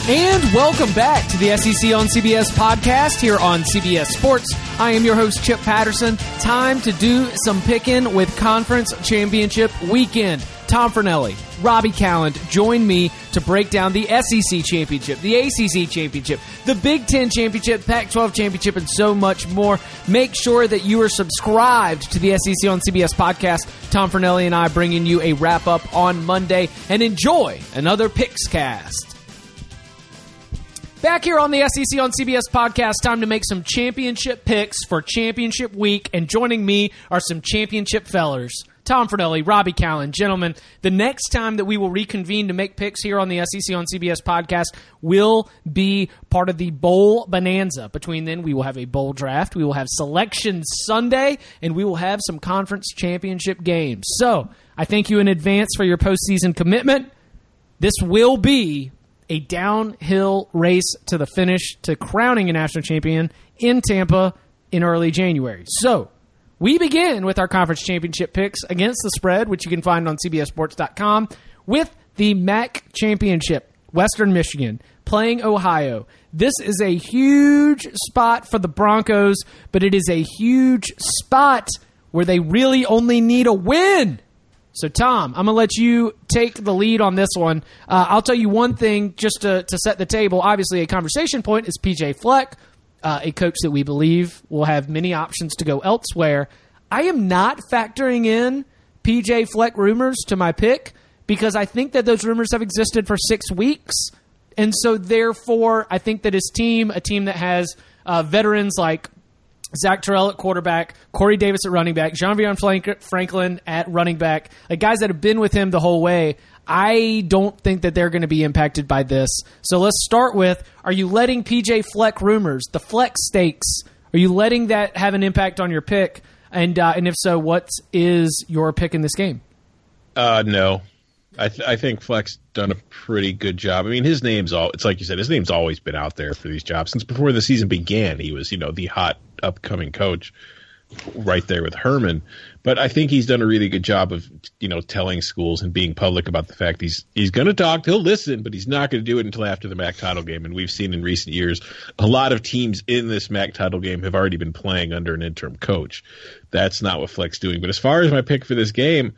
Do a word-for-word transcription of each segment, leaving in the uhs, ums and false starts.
And welcome back to the S E C on C B S podcast here on C B S Sports. I am your host, Chip Patterson. Time to do some picking with Conference Championship Weekend. Tom Fornelli, Robbie Calland join me to break down the S E C Championship, the A C C Championship, the Big Ten Championship, Pac twelve Championship, and so much more. Make sure that you are subscribed to the S E C on C B S podcast. Tom Fornelli and I bringing you a wrap-up on Monday, and enjoy another Pickscast. Back here on the S E C on C B S podcast, time to make some championship picks for championship week, and joining me are some championship fellers. Tom Fornelli, Robbie Calland. Gentlemen, the next time that we will reconvene to make picks here on the S E C on C B S podcast will be part of the Bowl Bonanza. Between then, we will have a bowl draft, we will have Selection Sunday, and we will have some conference championship games. So, I thank you in advance for your postseason commitment. This will be a downhill race to the finish to crowning a national champion in Tampa in early January. So, we begin with our conference championship picks against the spread, which you can find on C B S sports dot com, with the M A C championship. Western Michigan playing Ohio. This is a huge spot for the Broncos, but it is a huge spot where they really only need a win. So, Tom, I'm going to let you take the lead on this one. Uh, I'll tell you one thing just to, to set the table. Obviously, a conversation point is P J Fleck. Uh, a coach that we believe will have many options to go elsewhere. I am not factoring in P J Fleck rumors to my pick because I think that those rumors have existed for six weeks. And so, therefore, I think that his team, a team that has uh, veterans like Zach Terrell at quarterback, Corey Davis at running back, Jean-Vion Franklin at running back, like guys that have been with him the whole way, I don't think that they're going to be impacted by this. So let's start with, are you letting P J Fleck rumors, the Fleck stakes, are you letting that have an impact on your pick? And uh, and if so, what is your pick in this game? Uh, no. I th- I think Fleck's done a pretty good job. I mean, his name's all, it's like you said, his name's always been out there for these jobs. Since before the season began, he was, you know, the hot upcoming coach right there with Herman. But I think he's done a really good job of, you know, telling schools and being public about the fact he's he's going to talk, he'll listen, but he's not going to do it until after the M A C title game. And we've seen in recent years, a lot of teams in this M A C title game have already been playing under an interim coach. That's not what Fleck's doing. But as far as my pick for this game,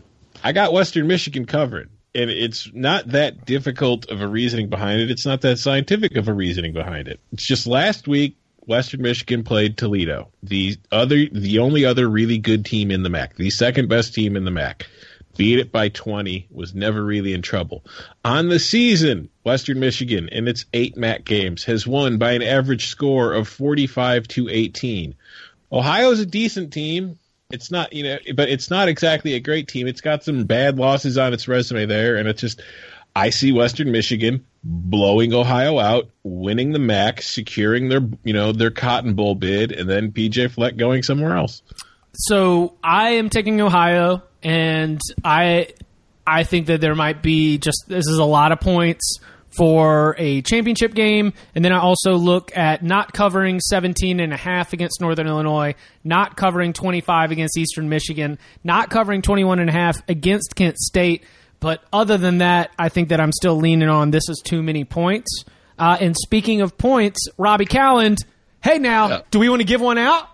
I got Western Michigan covered. And it's not that difficult of a reasoning behind it. It's not that scientific of a reasoning behind it. It's just last week, Western Michigan played Toledo, the other, the only other really good team in the M A C, the second best team in the M A C. Beat it by twenty, was never really in trouble. On the season, Western Michigan, in its eight M A C games, has won by an average score of forty-five to eighteen. Ohio's a decent team. It's not, you know, but it's not exactly a great team. It's got some bad losses on its resume there, and it's just, I see Western Michigan blowing Ohio out, winning the M A C, securing their, you know, their Cotton Bowl bid, and then P J Fleck going somewhere else. So I am taking Ohio, and I I think that there might be just, this is a lot of points for a championship game. And then I also look at not covering seventeen and a half against Northern Illinois, not covering twenty-five against Eastern Michigan, not covering twenty-one and a half against Kent State. But other than that, I think that I'm still leaning on this is too many points. Uh, and speaking of points, Robbie Calland, hey now, yeah. Do we want to give one out?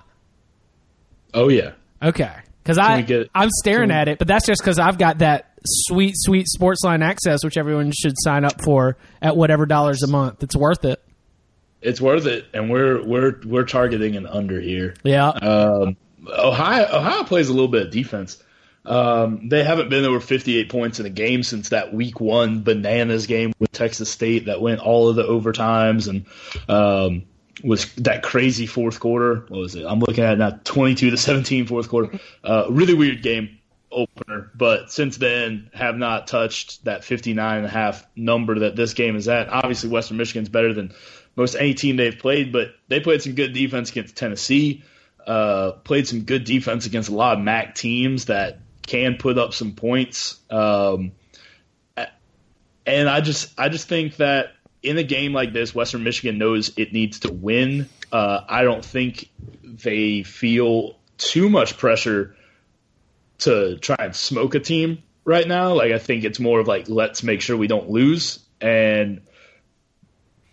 Oh, yeah. Okay. Because I'm staring we, at it, but that's just because I've got that sweet, sweet Sportsline access, which everyone should sign up for at whatever dollars a month. It's worth it. It's worth it, and we're we're we're targeting an under here. Yeah. Um, Ohio Ohio plays a little bit of defense. Um, they haven't been over fifty-eight points in a game since that week one bananas game with Texas State that went all of the overtimes and um, was that crazy fourth quarter. What was it? I'm looking at it now, twenty-two to seventeen fourth quarter. Uh, really weird game opener, but since then have not touched that fifty-nine and a half number that this game is at. Obviously, Western Michigan's better than most any team they've played, but they played some good defense against Tennessee, uh, played some good defense against a lot of M A C teams that can put up some points. Um, and I just I just think that in a game like this, Western Michigan knows it needs to win. Uh, I don't think they feel too much pressure to try and smoke a team right now. Like, I think it's more of like, let's make sure we don't lose. And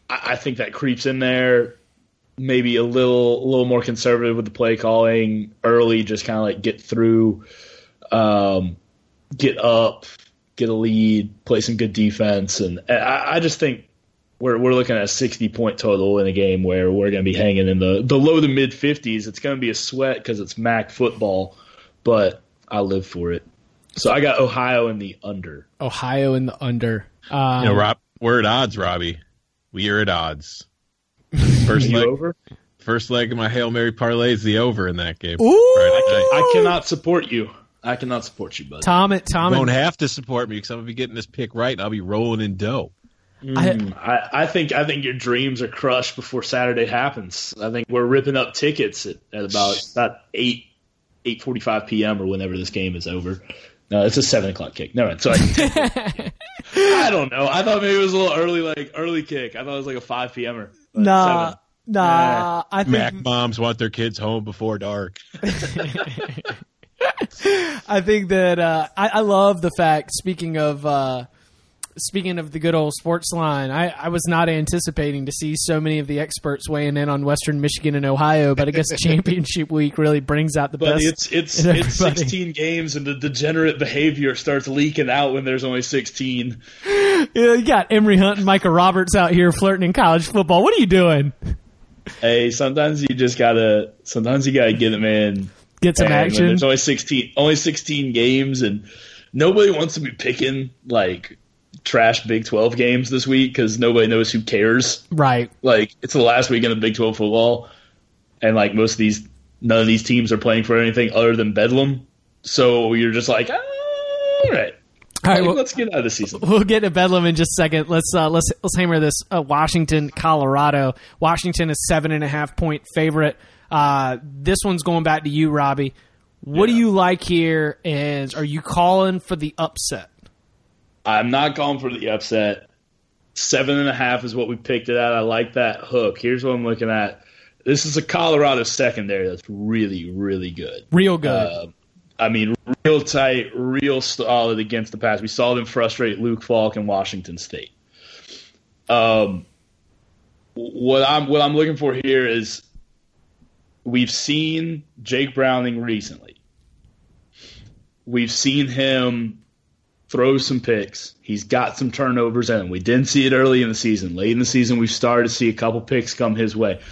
I, I think that creeps in there. Maybe a little, a little more conservative with the play calling early. Just kind of like get through, um, get up, get a lead, play some good defense, and I, I just think we're we're looking at a sixty point total in a game where we're going to be hanging in the, the low to mid fifties. It's going to be a sweat because it's M A C football, but I live for it. So I got Ohio in the under. Ohio in the under. Um, you know, Rob, we're at odds, Robbie. We are at odds. First leg, over? First leg of my Hail Mary parlay is the over in that game. Ooh. Friday night. I cannot support you. I cannot support you, bud. Tom, it, Tom, You won't have to support me because I'm going to be getting this pick right, and I'll be rolling in dough. Mm, I, I think I think your dreams are crushed before Saturday happens. I think we're ripping up tickets at, at about about eight eight forty five p.m. or whenever this game is over. No, it's a seven o'clock kick. No, so I, I don't know. I thought maybe it was a little early, like early kick. I thought it was like a five p.m.er. Nah, seven. nah. I think Mac moms want their kids home before dark. I think that uh, I, I love the fact. Speaking of uh, speaking of the good old sports line, I, I was not anticipating to see so many of the experts weighing in on Western Michigan and Ohio, but I guess championship week really brings out the but best. it's it's it's sixteen games, and the degenerate behavior starts leaking out when there's only sixteen. You know, you got Emory Hunt and Micah Roberts out here flirting in college football. What are you doing? Hey, sometimes you just gotta. Sometimes you gotta get them in. Get some and action. There's only sixteen, only sixteen games, and nobody wants to be picking like trash Big twelve games this week because nobody knows who cares. Right. Like it's the last weekend of Big twelve football, and like most of these, none of these teams are playing for anything other than Bedlam. So you're just like, ah, all right. All right, like, well, let's get out of the season. We'll get to Bedlam in just a second. Let's uh, let's let's hammer this. Uh, Washington, Colorado. Washington is seven and a half point favorite. Uh, this one's going back to you, Robbie. What yeah. do you like here? And are you calling for the upset? I'm not calling for the upset. Seven and a half is what we picked it at. I like that hook. Here's what I'm looking at. This is a Colorado secondary that's really, really good. Real good. Uh, I mean, real tight, real solid against the pass. We saw them frustrate Luke Falk and Washington State. Um, what I'm what I'm looking for here is we've seen Jake Browning recently. We've seen him throw some picks. He's got some turnovers in him. We didn't see it early in the season. Late in the season, we've started to see a couple picks come his way.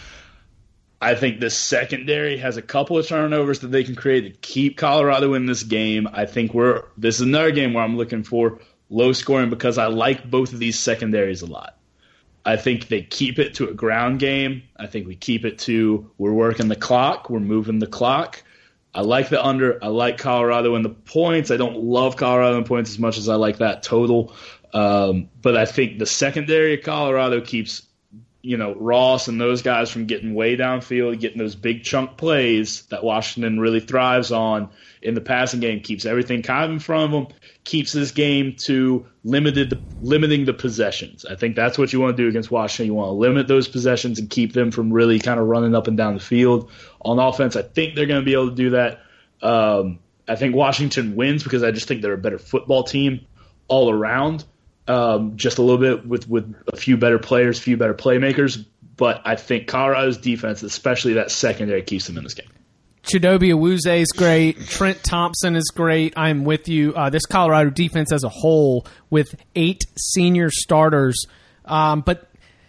I think the secondary has a couple of turnovers that they can create to keep Colorado in this game. I think we're this is another game where I'm looking for low scoring because I like both of these secondaries a lot. I think they keep it to a ground game. I think we keep it to we're working the clock, we're moving the clock. I like the under. I like Colorado in the points. I don't love Colorado in points as much as I like that total. Um, but I think the secondary of Colorado keeps you know, Ross and those guys from getting way downfield, getting those big chunk plays that Washington really thrives on in the passing game, keeps everything kind of in front of them, keeps this game to limited limiting the possessions. I think that's what you want to do against Washington. You want to limit those possessions and keep them from really kind of running up and down the field. On offense, I think they're going to be able to do that. Um, I think Washington wins because I just think they're a better football team all around. Um, just a little bit with, with a few better players, a few better playmakers. But I think Colorado's defense, especially that secondary, keeps them in this game. Chidobe Awuzie is great. Trent Thompson is great. I'm with you. Uh, this Colorado defense as a whole with eight senior starters. Um, but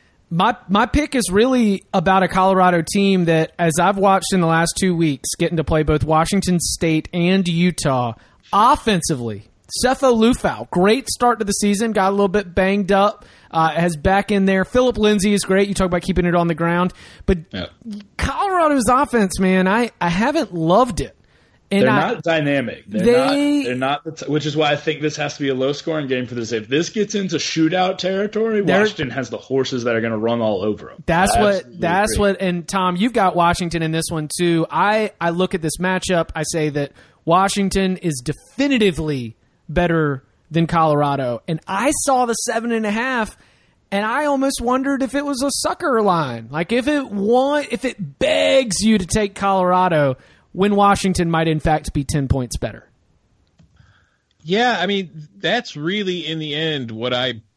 my my pick is really about a Colorado team that, as I've watched in the last two weeks, getting to play both Washington State and Utah, offensively, Sefo Liufau, great start to the season, got a little bit banged up, uh, has back in there. Philip Lindsay is great. You talk about keeping it on the ground. But yeah. Colorado's offense, man, I, I haven't loved it. And they're I, not dynamic. They're they, not, they're not the t- which is why I think this has to be a low-scoring game for this. If this gets into shootout territory, Washington has the horses that are going to run all over them. That's I what. That's agree. what. And Tom, you've got Washington in this one too. I, I look at this matchup. I say that Washington is definitively better than Colorado. And I saw the seven and a half, and I almost wondered if it was a sucker line. Like if it want, if it begs you to take Colorado when Washington might in fact be ten points better. Yeah, I mean, that's really in the end what I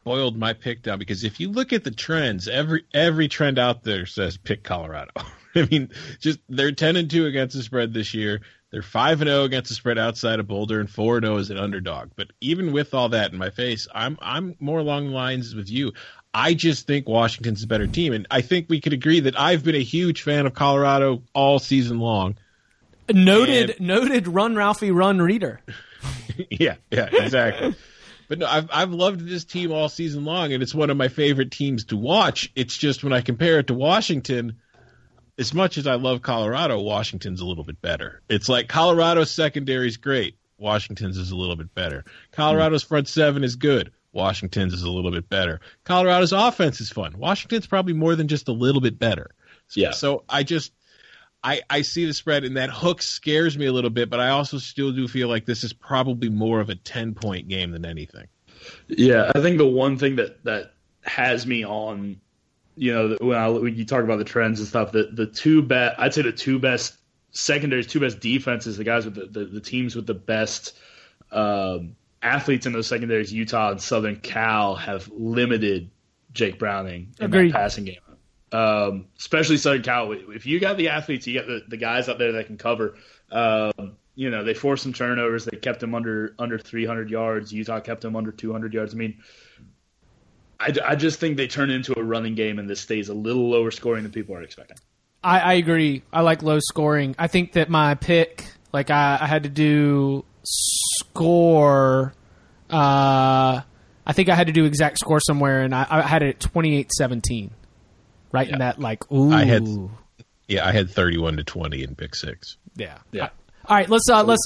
boiled my pick down because if you look at the trends, every every trend out there says pick Colorado. I mean, just they're ten and two against the spread this year. They're five and zero against the spread outside of Boulder, and four and zero as an underdog. But even with all that in my face, I'm I'm more along the lines with you. I just think Washington's a better team, and I think we could agree that I've been a huge fan of Colorado all season long. Noted, and, noted. Run Ralphie, run reader. yeah, yeah, exactly. But no, I've I've loved this team all season long, and it's one of my favorite teams to watch. It's just when I compare it to Washington, as much as I love Colorado, Washington's a little bit better. It's like Colorado's secondary is great. Washington's is a little bit better. Colorado's front seven is good. Washington's is a little bit better. Colorado's offense is fun. Washington's probably more than just a little bit better. So, yeah. So I just I, I see the spread, and that hook scares me a little bit, but I also still do feel like this is probably more of a ten-point game than anything. Yeah, I think the one thing that, that has me on, you know, when, I, when you talk about the trends and stuff, the, the two best, I'd say the two best secondaries, two best defenses, the guys with the, the, the teams with the best um, athletes in those secondaries, Utah and Southern Cal, have limited Jake Browning in Agreed. that passing game. Um, especially Southern Cal. If you got the athletes, you got the, the guys out there that can cover. Um, you know, they forced some turnovers. They kept them under under three hundred yards. Utah kept them under two hundred yards. I mean, I, I just think they turn into a running game, and this stays a little lower scoring than people are expecting. I, I agree. I like low scoring. I think that my pick, like I, I had to do score. Uh, I think I had to do exact score somewhere, and I, I had it at twenty-eight seventeen. Right yeah. in that, like, ooh. I had, yeah, I had thirty-one to twenty in pick six. Yeah. Yeah. All right, let's, uh, let's.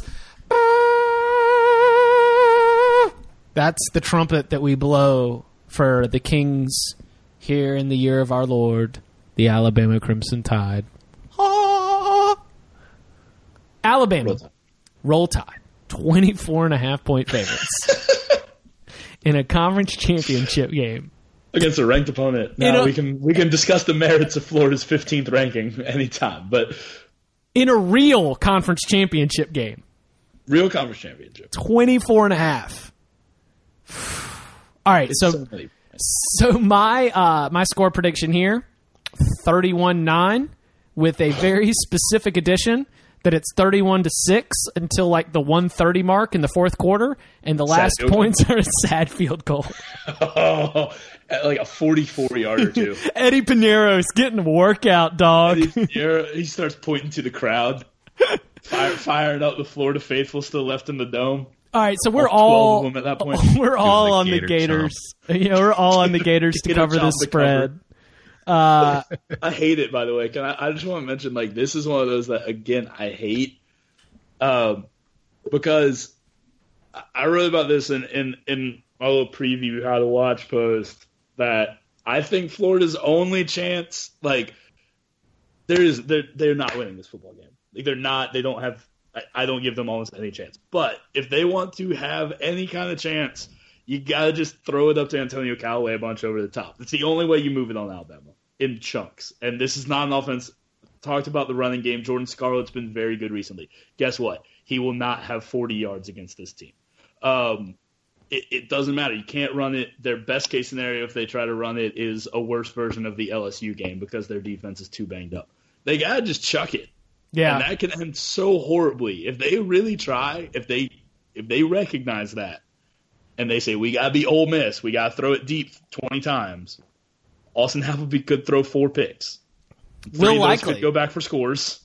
That's the trumpet that we blow for the Kings here in the year of our Lord, the Alabama Crimson Tide. Ah! Alabama, Roll Tide. Roll Tide, twenty-four and a half point favorites in a conference championship game. Against a ranked opponent. Now you know, we can we can discuss the merits of Florida's fifteenth ranking anytime, but in a real conference championship game. Real conference championship. twenty-four and a half. All right, so so, so my uh, my score prediction here, thirty-one nine, with a very specific addition that it's thirty-one to six until like the one thirty mark in the fourth quarter, and the last points goal. Are a sad field goal. Oh, like a forty-four yarder too. Eddie Pinero's getting a workout, dog. Eddie Pinero, he starts pointing to the crowd, fire, firing up the Florida faithful still left in the dome. All right, so we're all, of them at that point. We're all the on Gator the Gators. Yeah, we're all on the Gators to cover this spread. Uh, I hate it, by the way. Can I, I just want to mention, like, this is one of those that, again, I hate. Um, because I wrote about this in, in, in my little preview how to watch post that I think Florida's only chance, like, there is they're they're not winning this football game. Like, they're not. They don't have. I, I don't give them almost any chance. But if they want to have any kind of chance, you gotta just throw it up to Antonio Callaway a bunch over the top. It's the only way you move it on Alabama in chunks. And this is not an offense. Talked about the running game. Jordan Scarlett's been very good recently. Guess what? He will not have forty yards against this team. Um, it, it doesn't matter. You can't run it. Their best case scenario, if they try to run it, is a worse version of the L S U game because their defense is too banged up. They gotta just chuck it. Yeah, and that can end so horribly if they really try. If they if they recognize that, and they say we gotta be Ole Miss, we gotta throw it deep twenty times. Austin Appleby could throw four picks. Will likely could go back for scores.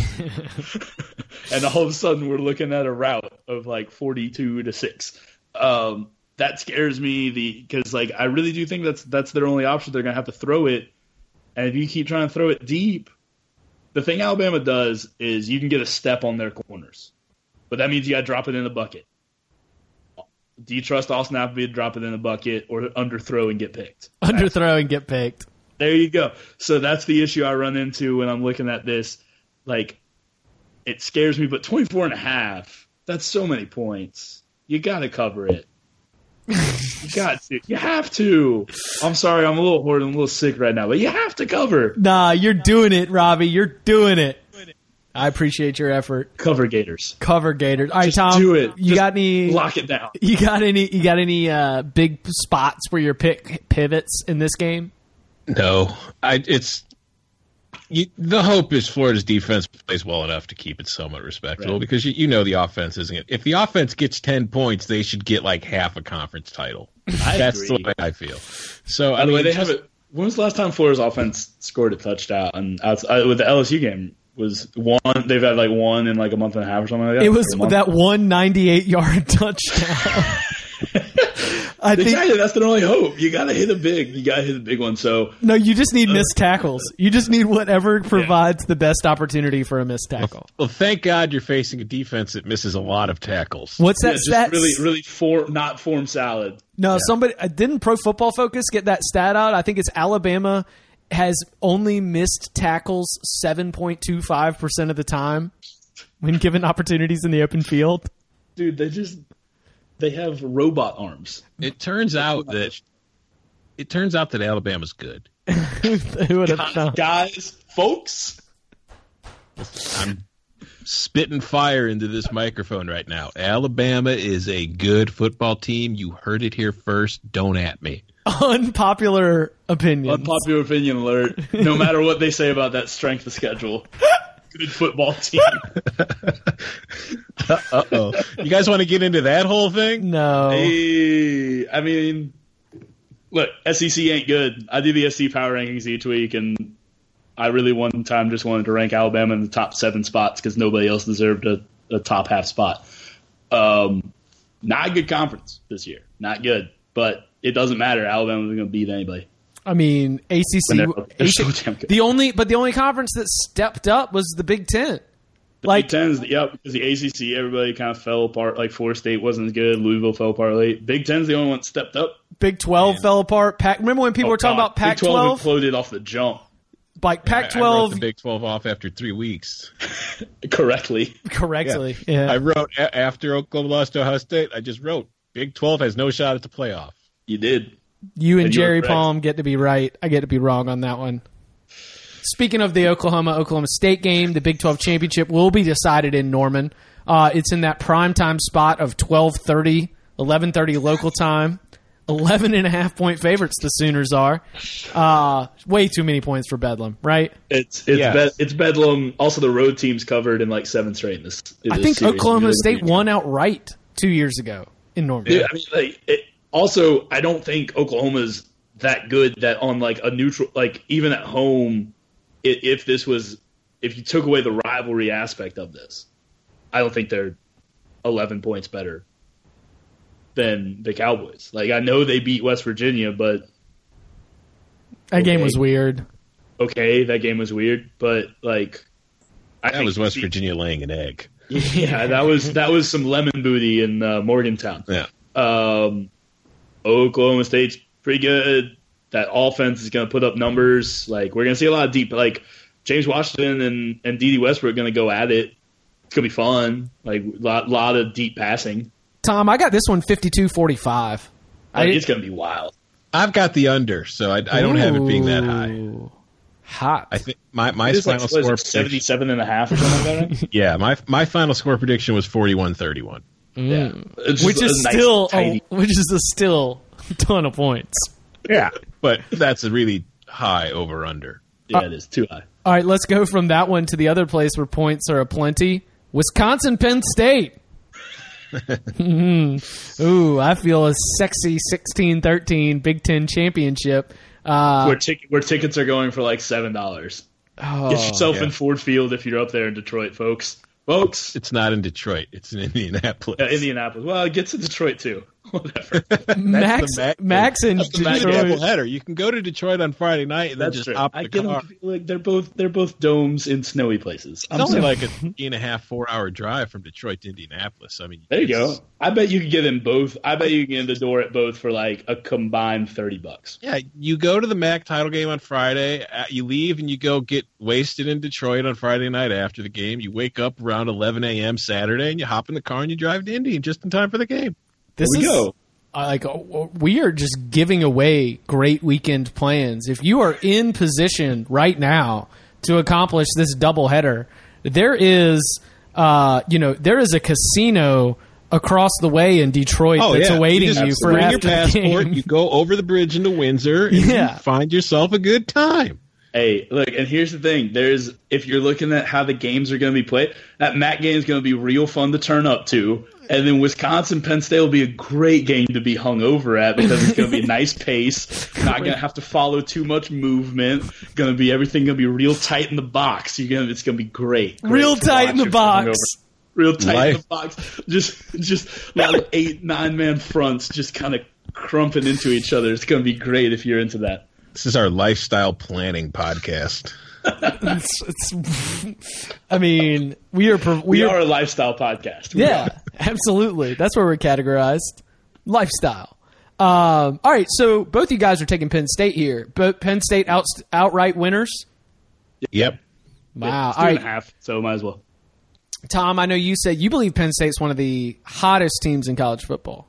And all of a sudden we're looking at a rout of like forty-two to six. Um, that scares me the because like I really do think that's that's their only option. They're gonna have to throw it, and if you keep trying to throw it deep, the thing Alabama does is you can get a step on their corners, but that means you got to drop it in the bucket. Do you trust Austin Appleby to drop it in the bucket or underthrow and get picked? Underthrow and get picked. There you go. So that's the issue I run into when I'm looking at this. Like, it scares me, but twenty-four and a half, that's so many points. You got to cover it. You got to. You have to. I'm sorry, I'm a little hoarse, I'm a little sick right now, but you have to cover. Nah, you're doing it, Robbie. You're doing it. I appreciate your effort. Cover Gators. Cover Gators. All right, Just Tom. do it. You Just got any? Lock it down. You got any? You got any uh, big spots where your pick pivots in this game? No, I. It's you, the hope is Florida's defense plays well enough to keep it somewhat respectable, right. because you, you know the offense isn't. If the offense gets ten points, they should get like half a conference title. I That's agree. the way I feel. So By I the mean, way, they just- have it. When was the last time Florida's offense scored a touchdown? And outside, with the L S U game was one. They've had like one in like a month and a half or something like that. It was Or a month. that one ninety-eight yard touchdown. I think Exactly. That's their only hope. You got to hit a big. You got to hit a big one. So no, you just need missed tackles. You just need whatever provides the best opportunity for a missed tackle. well, thank God you're facing a defense that misses a lot of tackles. What's yeah, that just stat? really, really form, not form salad. No, somebody uh, didn't Pro Football Focus get that stat out? I think it's Alabama has only missed tackles seven point two five percent of the time when given opportunities in the open field. Dude, they just they have robot arms. It turns out that it turns out that Alabama's good. Who would have known? Guys, folks. I'm spitting fire into this microphone right now. Alabama is a good football team. You heard it here first. Don't at me. Unpopular opinion. Unpopular opinion alert. No matter what they say about that strength of schedule, good football team. Uh-oh. You guys want to get into that whole thing? No. Hey, I mean, look, S E C ain't good. I do the S E C power rankings each week, and I really one time just wanted to rank Alabama in the top seven spots because nobody else deserved a, a top half spot. Um, not a good conference this year. Not good. But it doesn't matter. Alabama's going to beat anybody. I mean, A C C. When they're- they're so A C damn good. the only, but the only conference that stepped up was the Big Ten. The Like- Big Ten's, yep, because the A C C, everybody kind of fell apart. Like Florida State wasn't as good. Louisville fell apart late. Big Ten's the only one that stepped up. Big twelve fell apart. Pac. Remember when people Oh, were talking God. about Pac Big twelve twelve? imploded off the jump. Like Pac I, I wrote twelve the Big twelve off after three weeks. Correctly. correctly. Yeah. I wrote a- after Oklahoma lost to Ohio State. I just wrote Big twelve has no shot at the playoff. You did. You and And you were Jerry correct. Palm get to be right. I get to be wrong on that one. Speaking of the Oklahoma-Oklahoma State game, the Big twelve championship will be decided in Norman. Uh, it's in that primetime spot of twelve thirty, eleven thirty local time. eleven and a half point favorites the Sooners are. Uh, way too many points for Bedlam, right? It's it's Yes. Bed, it's Bedlam. Also, the road team's covered in like seven straight in this. in I this think series. Oklahoma Really State good. won outright two years ago in Norman. Dude, I mean, like, it, also, I don't think Oklahoma's that good that on like a neutral, like even at home, i- if this was, if you took away the rivalry aspect of this, I don't think they're eleven points better than the Cowboys. Like, I know they beat West Virginia, but That game okay. was weird. okay, that game was weird. But like, I That think was West see- Virginia laying an egg. Yeah, that was that was some lemon booty in uh, Morgantown. Yeah. Um, Oklahoma State's pretty good. That offense is going to put up numbers. Like, we're going to see a lot of deep. Like, James Washington and and D D Westbrook are going to go at it. It's going to be fun. Like, a lot, lot of deep passing. Tom, I got this one fifty-two forty-five. Like, it's going to be wild. I've got the under, so I, I don't have it being that high. Ooh. Hot. I think my my It's like, final what is score it, seventy-seven and a half or something like that. Right? yeah my my final score prediction was forty-one thirty-one. Yeah. It's just which a is nice, still tidy- a, which is a still ton of points. Yeah, but that's a really high over under. yeah, it is too high. All right, let's go from that one to the other place where points are aplenty. Wisconsin, Penn State. Mm. Ooh, I feel a sexy sixteen thirteen Big Ten championship. Uh, Where, tic- where tickets are going for like seven dollars. oh, Get yourself yeah. in Ford Field if you're up there in Detroit, folks. Folks, It's not in Detroit. It's in Indianapolis. uh, Indianapolis. Well, it gets to Detroit too. Whatever. Max, the Mac- Max and that's the Mac- Detroit. Double header. You can go to Detroit on Friday night and then That's just true. hop I the get car. them. Like they're both they're both domes in snowy places. I'm It's only sorry. like a three and a half, four hour drive from Detroit to Indianapolis. I mean, There you it's- go. I bet you could get in both. I bet you can get in the door at both for like a combined thirty bucks. Yeah, you go to the M A C title game on Friday. uh, You leave and you go get wasted in Detroit on Friday night after the game. You wake up around eleven a.m. Saturday and you hop in the car and you drive to Indy just in time for the game. This There we is go. uh, like uh, we are just giving away great weekend plans. If you are in position right now to accomplish this doubleheader, there is, uh, you know, there is a casino across the way in Detroit oh, that's yeah. awaiting you, you for bring after your passport. the game. You go over the bridge into Windsor, and Yeah. you find yourself a good time. Hey, look, and here's the thing. There's if you're looking at how the games are going to be played, that M A C game is going to be real fun to turn up to. And then Wisconsin Penn State will be a great game to be hung over at because it's going to be a nice pace. Not going to have to follow too much movement. Going to be everything going to be real tight in the box. You're going to, it's going to be great. great Real tight in the box. Real tight Life. in the box. Just just like eight, nine man fronts just kind of crumping into each other. It's going to be great if you're into that. This is our lifestyle planning podcast. it's, it's, I mean, we are we, We are, are a lifestyle podcast. We yeah, are. absolutely. That's where we're categorized. Lifestyle. Um, all right, so both you guys are taking Penn State here. Both Penn State out, outright winners. Yep. Wow. It's two All and right, a half, so might as well. Tom. I know you said you believe Penn State's one of the hottest teams in college football.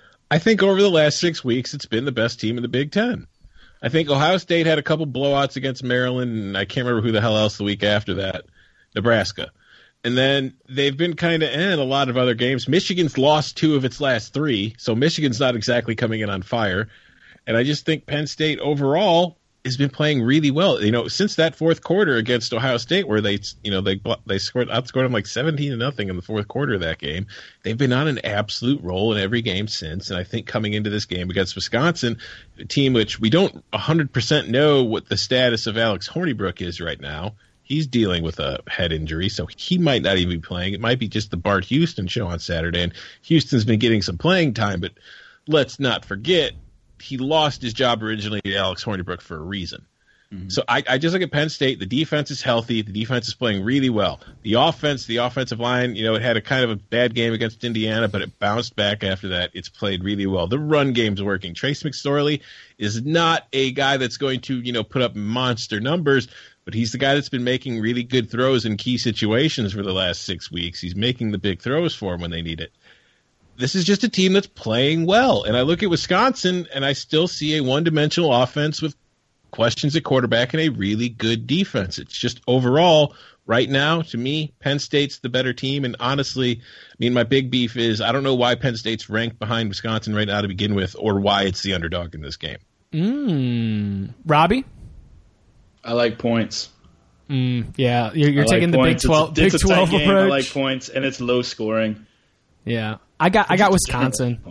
I think over the last six weeks, it's been the best team in the Big Ten. I think Ohio State had a couple blowouts against Maryland, and I can't remember who the hell else the week after that, Nebraska. And then they've been kind of in a lot of other games. Michigan's lost two of its last three, so Michigan's not exactly coming in on fire. And I just think Penn State overall has been playing really well. You know, since that fourth quarter against Ohio State, where they, you know, they they scored outscored them like seventeen to nothing in the fourth quarter of that game. They've been on an absolute roll in every game since. And I think coming into this game against Wisconsin, a team which we don't one hundred percent know what the status of Alex Hornibrook is right now. He's dealing with a head injury, so he might not even be playing. It might be just the Bart Houston show on Saturday, and Houston's been getting some playing time. But let's not forget, he lost his job originally to Alex Hornibrook for a reason. Mm-hmm. So I, I just look at Penn State. The defense is healthy. The defense is playing really well. The offense, the offensive line, you know, it had a kind of a bad game against Indiana, but it bounced back after that. It's played really well. The run game's working. Trace McSorley is not a guy that's going to, you know, put up monster numbers, but he's the guy that's been making really good throws in key situations for the last six weeks. He's making the big throws for them when they need it. This is just a team that's playing well. And I look at Wisconsin, and I still see a one-dimensional offense with questions at quarterback and a really good defense. It's just overall, right now, to me, Penn State's the better team. And honestly, I mean, my big beef is I don't know why Penn State's ranked behind Wisconsin right now to begin with, or why it's the underdog in this game. Mm. Robbie? I like points. Mm, yeah, you're, you're I taking like the points. Big twelve, It's, it's Big a tight twelve game. approach. I like points, and it's low scoring. Yeah, I got I got Wisconsin.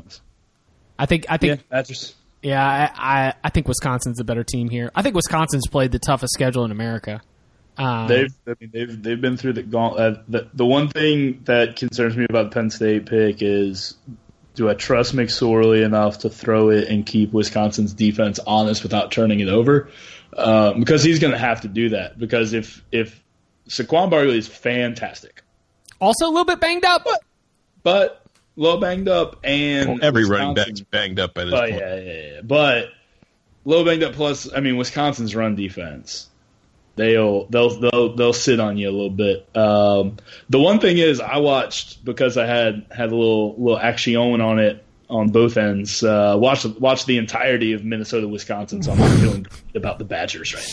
I think I think Yeah, that's just, yeah I, I I think Wisconsin's the better team here. I think Wisconsin's played the toughest schedule in America. Um, they've I mean, they've they've been through the gauntlet. The, the one thing that concerns me about the Penn State pick is, do I trust McSorley enough to throw it and keep Wisconsin's defense honest without turning it over? Um, because he's going to have to do that. Because if if Saquon Barkley is fantastic, also a little bit banged up, but, but a little banged up, and Well, every Wisconsin- running back's banged up by this Oh point. yeah, yeah, yeah. But low banged up. Plus, I mean, Wisconsin's run defense. They'll they'll they'll they'll sit on you a little bit. Um, the one thing is, I watched because I had had a little little action on it on both ends. Uh, watched watched the entirety of Minnesota Wisconsin, so I'm not feeling good about the Badgers right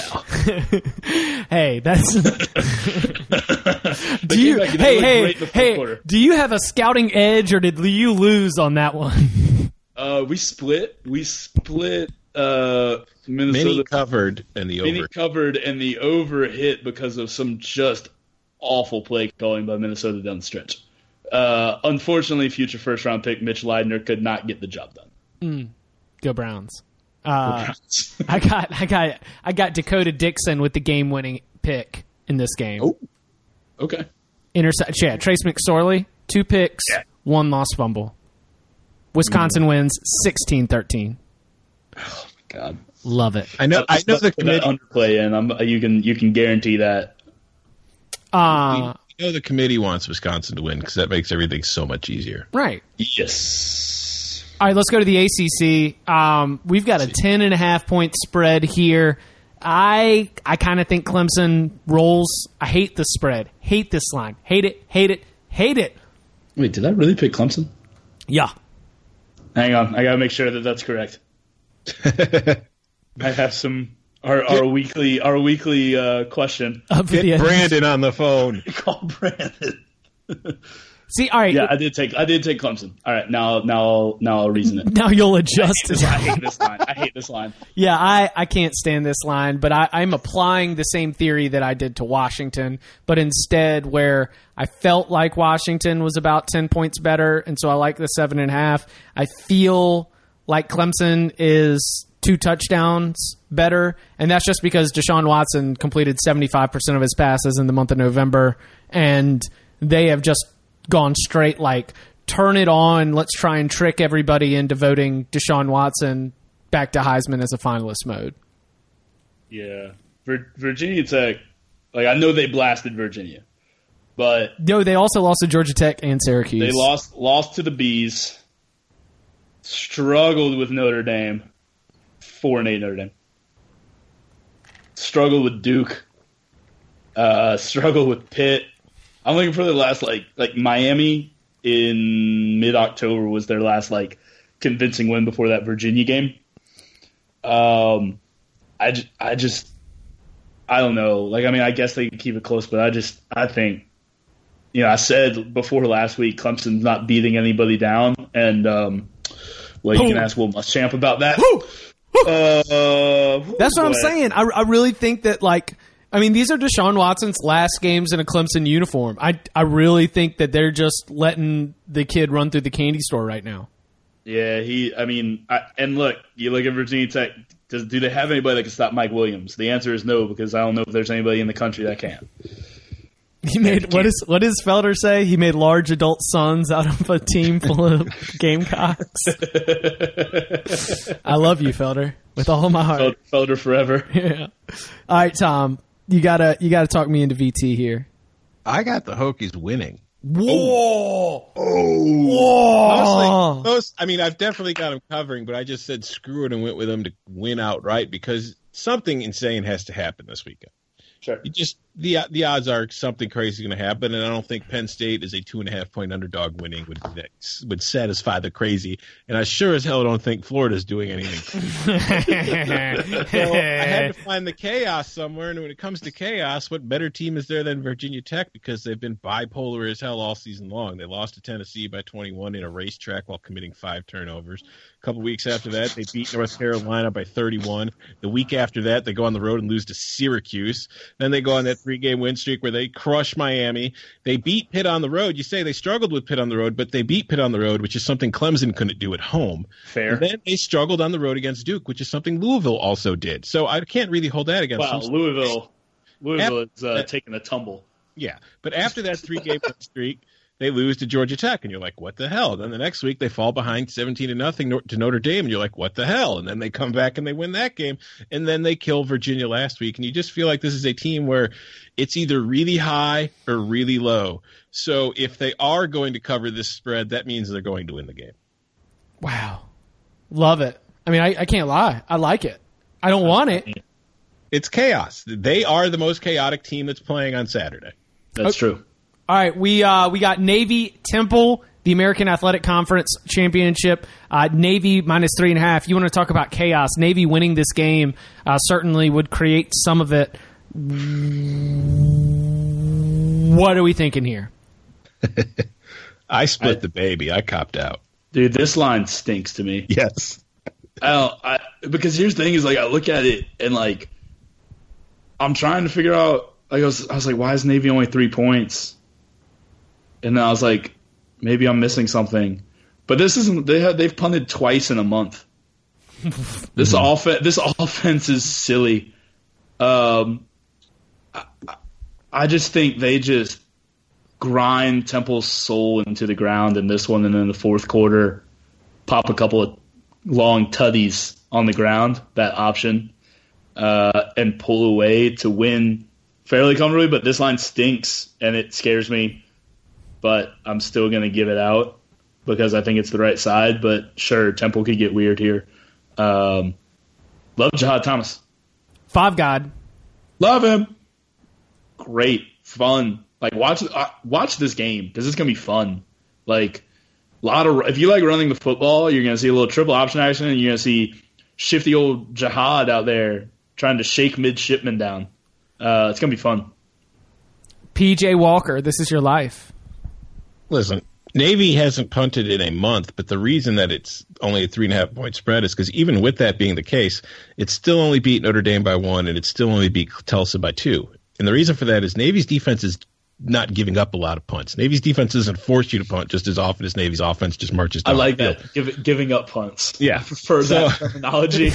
now. hey, that's. do They you? came back and they Hey, looked hey, great in the fourth hey! quarter. Do you have a scouting edge, or did you lose on that one? Uh, we split. We split. Uh, Minnesota Mini covered and the Mini over. covered and the over hit because of some just awful play calling by Minnesota down the stretch. Uh, unfortunately, future first round pick Mitch Leidner could not get the job done. Mm. Go Browns! Uh, I got, I got, I got Dakota Dixon with the game winning pick in this game. Oh, okay. Intercept, yeah. Trace McSorley, two picks, Yeah. one lost fumble. Wisconsin mm. wins sixteen thirteen. Oh my God, love it. I know. I know the committee. Underplay in. I'm, you can you can guarantee that. Uh, You know the committee wants Wisconsin to win because that makes everything so much easier. right. Yes. All right, let's go to the A C C. Um, we've got a ten and a half point spread here. I I kind of think Clemson rolls. I hate the spread. Hate this line. Hate it. Hate it. Hate it. Wait, did I really pick Clemson? Yeah. Hang on, I gotta make sure that that's correct. I have some Our our weekly our weekly uh, question. Get Brandon on the phone. Call Brandon. See, all right. Yeah, I did take I did take Clemson. All right, now now I'll now I'll reason it. Now you'll adjust. I hate this line. I hate this line. Yeah, I, I can't stand this line, but I, I'm applying the same theory that I did to Washington, but instead where I felt like Washington was about ten points better, and so I like the seven and a half. I feel like Clemson is two touchdowns better, and that's just because Deshaun Watson completed seventy-five percent of his passes in the month of November, and they have just gone straight like turn it on, let's try and trick everybody into voting Deshaun Watson back to Heisman as a finalist mode. Yeah. Vir- Virginia Tech, like I know they blasted Virginia, but no, they also lost to Georgia Tech and Syracuse. They lost lost to the Bees, struggled with Notre Dame, four and eight Notre Dame. Struggled with Duke, uh, struggled with Pitt. I'm looking for the last, like, like Miami in mid-October was their last, like, convincing win before that Virginia game. Um, I, just, I just, I don't know. Like, I mean, I guess they can keep it close, but I just, I think, you know, I said before last week, Clemson's not beating anybody down, and, um, well, you can ask Will Muschamp about that. Uh, That's what I'm saying. I, I really think that, like, I mean, these are Deshaun Watson's last games in a Clemson uniform. I I really think that they're just letting the kid run through the candy store right now. Yeah, he. I mean, I, and look, you look at Virginia Tech. Does do they have anybody that can stop Mike Williams? The answer is no, because I don't know if there's anybody in the country that can. He made what is what does Felder say? He made large adult sons out of a team full of Gamecocks. I love you, Felder, with all my heart. Felder forever. Yeah. All right, Tom. You gotta you gotta talk me into V T here. I got the Hokies winning. Whoa! Oh! Whoa! Mostly, most, I mean, I've definitely got them covering, but I just said screw it and went with them to win outright because something insane has to happen this weekend. Sure. You just the the odds are something crazy going to happen, and I don't think Penn State is a two and a half point underdog winning would would satisfy the crazy. And I sure as hell don't think Florida's doing anything. So I had to find the chaos somewhere, and when it comes to chaos, what better team is there than Virginia Tech? Because they've been bipolar as hell all season long. They lost to Tennessee by twenty-one in a racetrack while committing five turnovers. A couple weeks after that, they beat North Carolina by thirty-one. The week after that, they go on the road and lose to Syracuse. Then they go on that three-game win streak where they crush Miami. They beat Pitt on the road. You say they struggled with Pitt on the road, but they beat Pitt on the road, which is something Clemson couldn't do at home. Fair. And then they struggled on the road against Duke, which is something Louisville also did. So I can't really hold that against them. Wow, Louisville, Louisville is uh, that, taking a tumble. Yeah, but after that three-game win streak, they lose to Georgia Tech, and you're like, what the hell? Then the next week they fall behind seventeen to nothing to Notre Dame, and you're like, what the hell? And then they come back and they win that game, and then they kill Virginia last week, and you just feel like this is a team where it's either really high or really low. So if they are going to cover this spread, that means they're going to win the game. Wow. Love it. I mean, I, I can't lie. I like it. I don't want it. It's chaos. They are the most chaotic team that's playing on Saturday. That's okay. True. All right, we uh, we got Navy Temple, the American Athletic Conference Championship. Uh, Navy minus three and a half. You want to talk about chaos? Navy winning this game uh, certainly would create some of it. What are we thinking here? I split I, the baby. I copped out. Dude, this line stinks to me. Yes. I don't, I, because here's the thing is, like, I look at it and, like, I'm trying to figure out, like, I was, I was like, why is Navy only three points? And then I was like, maybe I'm missing something. But this isn't, they have, they've punted twice in a month. This mm-hmm. offense, this offense is silly. Um, I, I just think they just grind Temple's soul into the ground in this one, and then in the fourth quarter, pop a couple of long tutties on the ground, that option, uh, and pull away to win fairly comfortably. But this line stinks, and it scares me. But I'm still going to give it out because I think it's the right side. But sure, Temple could get weird here. Um, love Jahad Thomas. Five God. Love him. Great. Fun. Like, watch uh, watch this game because it's going to be fun. Like, a lot of if you like running the football, you're going to see a little triple option action, and you're going to see shifty old Jahad out there trying to shake midshipmen down. Uh, it's gonna be fun. P J Walker, this is your life. Listen, Navy hasn't punted in a month, but the reason that it's only a three and a half point spread is because even with that being the case, it's still only beat Notre Dame by one, and it's still only beat Tulsa by two. And the reason for that is Navy's defense is not giving up a lot of punts. Navy's defense doesn't force you to punt just as often as Navy's offense just marches down. I like the that. Give, giving up punts. Yeah. I prefer So- that terminology.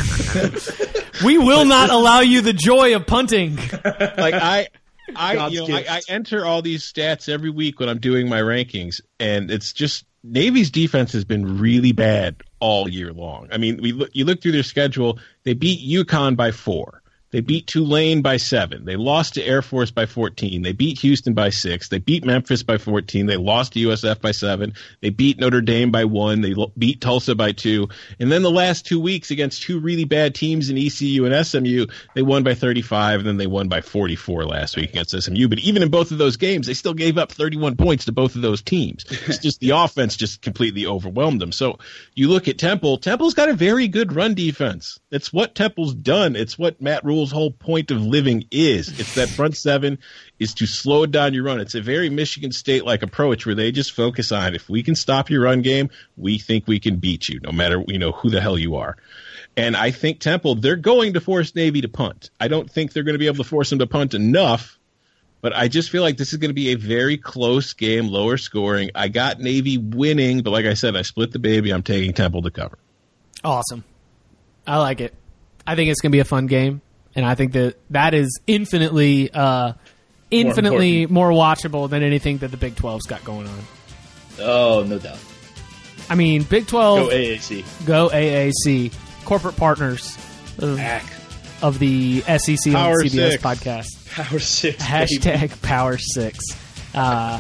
We will not allow you the joy of punting. Like I, I, God's you know, I, gift. I enter all these stats every week when I'm doing my rankings, and it's just Navy's defense has been really bad all year long. I mean, we look, you look through their schedule; they beat UConn by four. They beat Tulane by seven. They lost to Air Force by fourteen. They beat Houston by six. They beat Memphis by fourteen. They lost to U S F by seven. They beat Notre Dame by one. They lo- beat Tulsa by two. And then the last two weeks against two really bad teams in E C U and S M U, they won by thirty-five, and then they won by forty-four last week against S M U. But even in both of those games, they still gave up thirty-one points to both of those teams. It's just the offense just completely overwhelmed them. So you look at Temple. Temple's got a very good run defense. It's what Temple's done. It's what Matt Rule's whole point of living is. It's that front seven is to slow down your run. It's a very Michigan State-like approach where they just focus on, if we can stop your run game, we think we can beat you, no matter, you know, who the hell you are. And I think Temple, they're going to force Navy to punt. I don't think they're going to be able to force them to punt enough, but I just feel like this is going to be a very close game, lower scoring. I got Navy winning, but like I said, I split the baby. I'm taking Temple to cover. Awesome. I like it. I think it's going to be a fun game, and I think that that is infinitely, uh, infinitely more, more watchable than anything that the Big twelve's got going on. Oh, no doubt. I mean, Big twelve. Go A A C. Go A A C. Corporate partners of, of the S E C Power on C B S six. podcast. Power six. Hashtag baby. Power Six. Uh,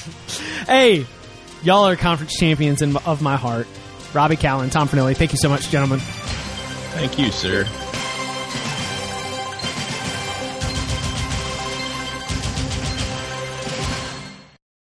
hey, y'all are conference champions in, of my heart. Robbie Callan, Tom Fernelli, thank you so much, gentlemen. Thank you, sir.